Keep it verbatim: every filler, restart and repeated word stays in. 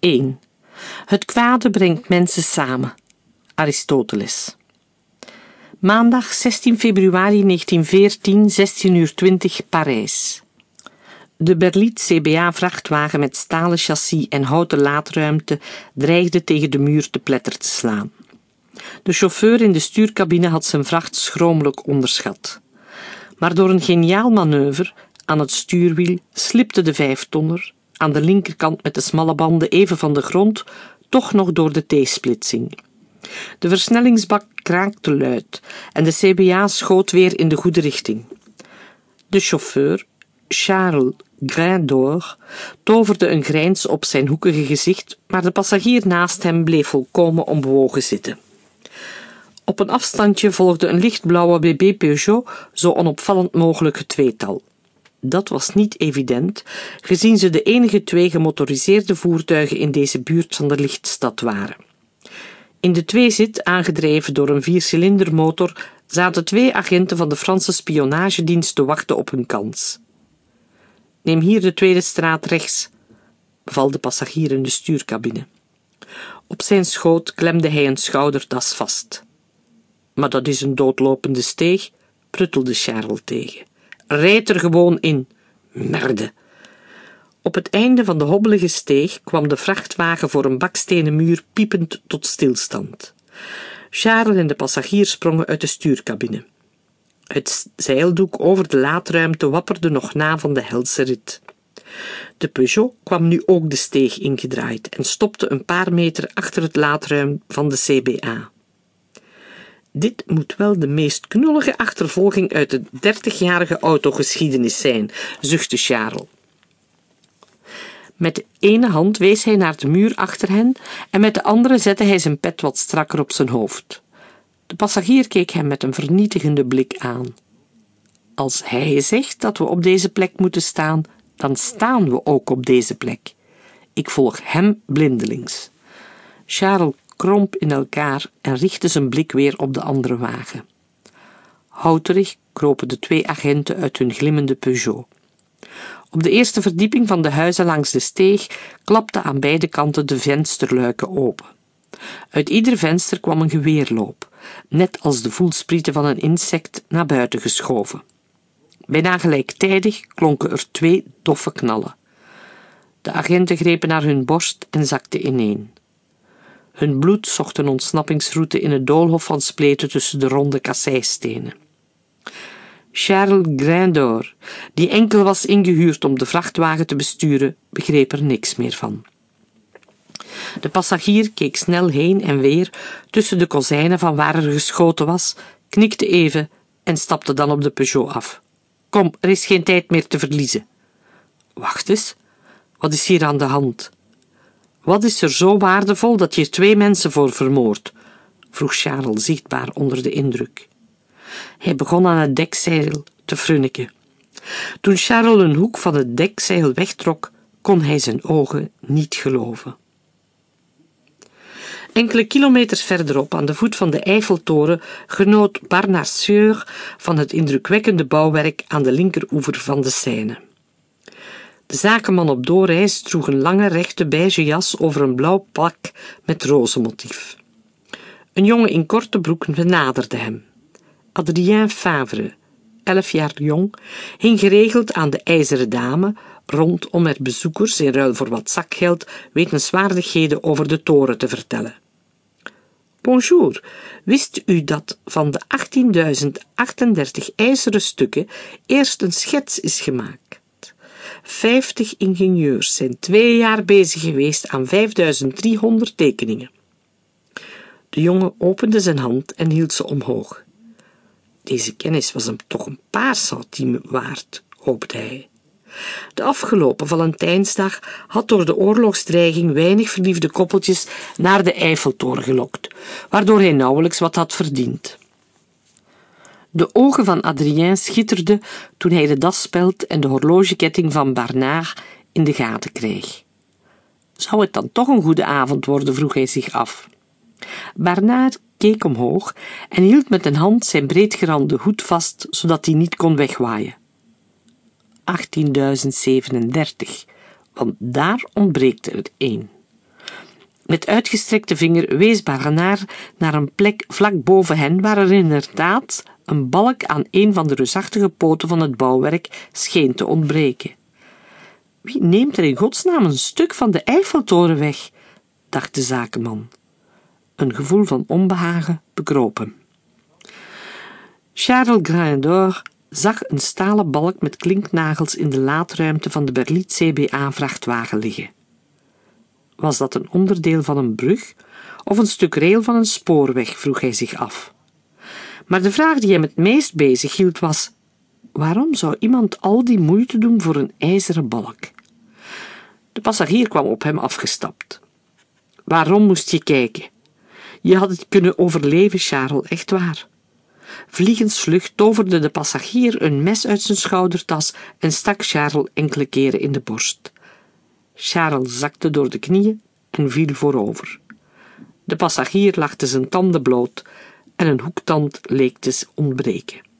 één. Het kwade brengt mensen samen. Aristoteles. Maandag zestien februari negentien veertien, zestien uur twintig, Parijs. De Berliet C B A-vrachtwagen met stalen chassis en houten laadruimte dreigde tegen de muur te pletter te slaan. De chauffeur in de stuurcabine had zijn vracht schromelijk onderschat. Maar door een geniaal manoeuvre aan het stuurwiel slipte de vijftonner, aan de linkerkant met de smalle banden even van de grond, toch nog door de T-splitsing. De versnellingsbak kraakte luid en de C B A schoot weer in de goede richting. De chauffeur, Charles Grindor, toverde een grijns op zijn hoekige gezicht, maar de passagier naast hem bleef volkomen onbewogen zitten. Op een afstandje volgde een lichtblauwe B B Peugeot, zo onopvallend mogelijk het tweetal. Dat was niet evident, gezien ze de enige twee gemotoriseerde voertuigen in deze buurt van de lichtstad waren. In de tweezit, aangedreven door een viercilindermotor, zaten twee agenten van de Franse spionagedienst te wachten op hun kans. Neem hier de tweede straat rechts, beval de passagier in de stuurcabine. Op zijn schoot klemde hij een schouderdas vast. Maar dat is een doodlopende steeg, pruttelde Charles tegen. Rijd er gewoon in. Merde. Op het einde van de hobbelige steeg kwam de vrachtwagen voor een bakstenen muur piepend tot stilstand. Charles en de passagier sprongen uit de stuurcabine. Het zeildoek over de laadruimte wapperde nog na van de helse rit. De Peugeot kwam nu ook de steeg ingedraaid en stopte een paar meter achter het laadruim van de C B A. Dit moet wel de meest knullige achtervolging uit de dertigjarige autogeschiedenis zijn, zuchtte Charles. Met de ene hand wees hij naar de muur achter hen en met de andere zette hij zijn pet wat strakker op zijn hoofd. De passagier keek hem met een vernietigende blik aan. Als hij zegt dat we op deze plek moeten staan, dan staan we ook op deze plek. Ik volg hem blindelings. Charles kromp in elkaar en richtte zijn blik weer op de andere wagen. Houterig kropen de twee agenten uit hun glimmende Peugeot. Op de eerste verdieping van de huizen langs de steeg klapten aan beide kanten de vensterluiken open. Uit ieder venster kwam een geweerloop, net als de voelsprieten van een insect naar buiten geschoven. Bijna gelijktijdig klonken er twee doffe knallen. De agenten grepen naar hun borst en zakten ineen. Hun bloed zocht een ontsnappingsroute in het doolhof van spleten tussen de ronde kasseistenen. Charles Grindor, die enkel was ingehuurd om de vrachtwagen te besturen, begreep er niks meer van. De passagier keek snel heen en weer tussen de kozijnen van waar er geschoten was, knikte even en stapte dan op de Peugeot af. Kom, er is geen tijd meer te verliezen. Wacht eens, wat is hier aan de hand? Wat is er zo waardevol dat je er twee mensen voor vermoordt? Vroeg Charles zichtbaar onder de indruk. Hij begon aan het dekzeil te frunniken. Toen Charles een hoek van het dekzeil wegtrok, kon hij zijn ogen niet geloven. Enkele kilometers verderop, aan de voet van de Eiffeltoren, genoot Barnasseur van het indrukwekkende bouwwerk aan de linkeroever van de Seine. De zakenman op doorreis droeg een lange rechte beige jas over een blauw pak met rozenmotief. Een jongen in korte broek benaderde hem. Adrien Favre, elf jaar jong, hing geregeld aan de ijzeren dame rond om er bezoekers in ruil voor wat zakgeld wetenswaardigheden over de toren te vertellen. Bonjour, wist u dat van de achttienduizend achtendertig ijzeren stukken eerst een schets is gemaakt? Vijftig ingenieurs zijn twee jaar bezig geweest aan vijfduizend driehonderd tekeningen. De jongen opende zijn hand en hield ze omhoog. Deze kennis was hem toch een paar centimes waard, hoopte hij. De afgelopen Valentijnsdag had door de oorlogsdreiging weinig verliefde koppeltjes naar de Eiffeltoren gelokt, waardoor hij nauwelijks wat had verdiend. De ogen van Adrien schitterden toen hij de dasspeld en de horlogeketting van Barnard in de gaten kreeg. Zou het dan toch een goede avond worden, vroeg hij zich af. Barnard keek omhoog en hield met een hand zijn breedgerande hoed vast, zodat hij niet kon wegwaaien. achttienduizend zevenendertig, want daar ontbreekt er één. Met uitgestrekte vinger wees Barnard naar een plek vlak boven hen waar er inderdaad een balk aan een van de reusachtige poten van het bouwwerk scheen te ontbreken. Wie neemt er in godsnaam een stuk van de Eiffeltoren weg? Dacht de zakenman. Een gevoel van onbehagen bekroop hem. Charles Grindor zag een stalen balk met klinknagels in de laadruimte van de Berliet C B A-vrachtwagen liggen. Was dat een onderdeel van een brug of een stuk rail van een spoorweg, vroeg hij zich af. Maar de vraag die hem het meest bezig hield was: waarom zou iemand al die moeite doen voor een ijzeren balk? De passagier kwam op hem afgestapt. Waarom moest je kijken? Je had het kunnen overleven, Charles, echt waar. Vliegensvlug toverde de passagier een mes uit zijn schoudertas en stak Charles enkele keren in de borst. Charles zakte door de knieën en viel voorover. De passagier lachte zijn tanden bloot en een hoektand leek te ontbreken.